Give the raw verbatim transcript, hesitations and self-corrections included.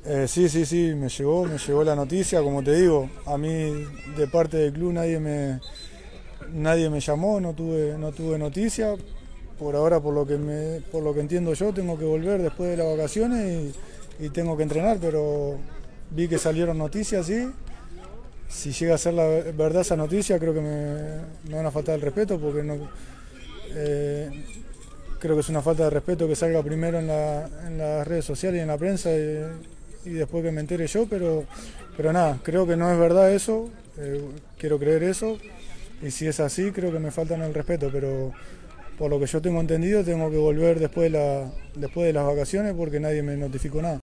Eh, sí, sí, sí, me llegó, me llegó la noticia, como te digo, a mí de parte del club nadie me, nadie me llamó, no tuve, no tuve noticia. Por ahora, por lo que me, por lo que entiendo yo, tengo que volver después de las vacaciones y, y tengo que entrenar, pero vi que salieron noticias, sí. Si llega a ser la verdad esa noticia, creo que me, me van a faltar el respeto porque no, eh, creo que es una falta de respeto que salga primero en, la, en las redes sociales y en la prensa y, y después que me entere yo, pero, pero nada, creo que no es verdad eso, eh, quiero creer eso, y si es así creo que me faltan el respeto, pero por lo que yo tengo entendido tengo que volver después de, la, después de las vacaciones porque nadie me notificó nada.